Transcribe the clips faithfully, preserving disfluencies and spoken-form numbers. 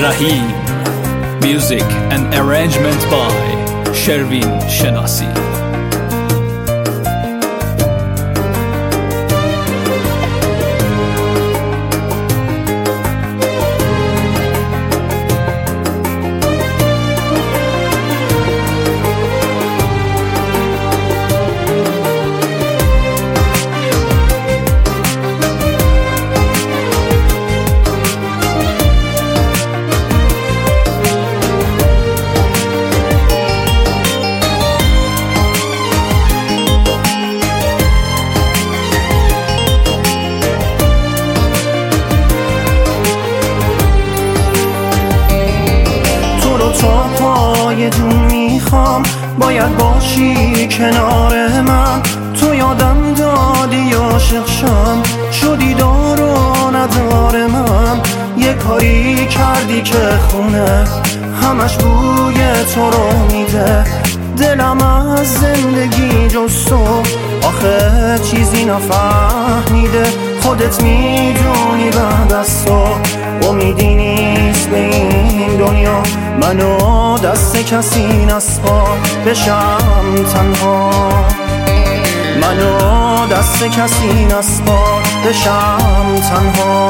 Rahim. Music and arrangement by Shervin Shenasi. یه جون میخوام باید باشی کنار من، تو یادم دادی عاشق شم، شدی دار و ندار من. یه کاری کردی که خونه همش بوی تو رو میده، دلم از زندگی جز تو آخه چیزی نفهمیده. خودت میدونی بعد از تو امیدی نیست به این دنیا، منو دست کسی نسپار بشم تنها، منو دست کسی نسپار بشم تنها.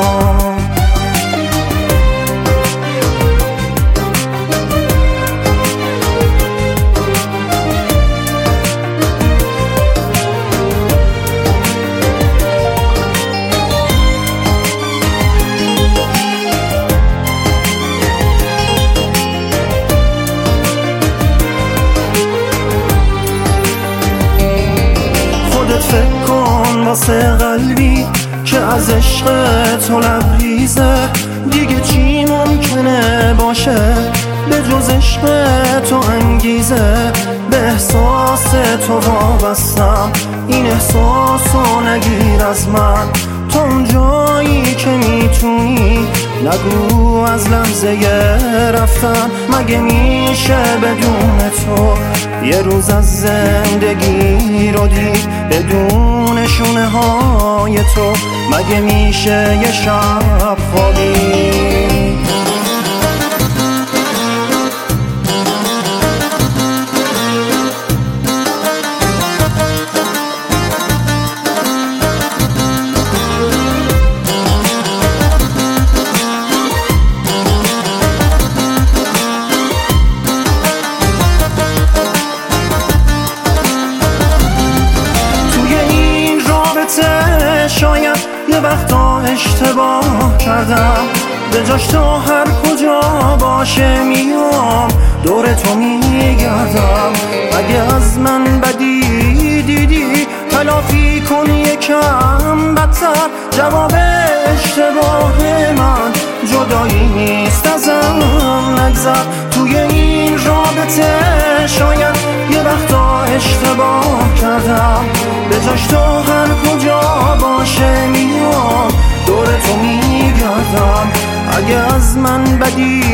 فکر کن واسه قلبی که از عشق تو لبریزه، دیگه چی ممکنه باشه به جز عشق تو انگیزه. به احساس تو وابستم، این احساسو نگیر از من، تو اون جایی که میتونی نگو از لحظه رفتن. مگه میشه بدون تو یه روز از زندگی رو دید بدون شونه های تو؟ مگه میشه یه شب خوابید؟ شاید یه وقتا اشتباه کردم، به جاش تا هر کجا باشه میام دور تو میگردم. اگه از من بدی دیدی تلافی کن یکم بدتر، جواب اشتباه من جدایی نیست ازم نگذر. توی این رابطه شاید یه وقتا اشتباه کردم، به جاش تا هر کجا باشه میام دور تو میگردم. اگه از من بدی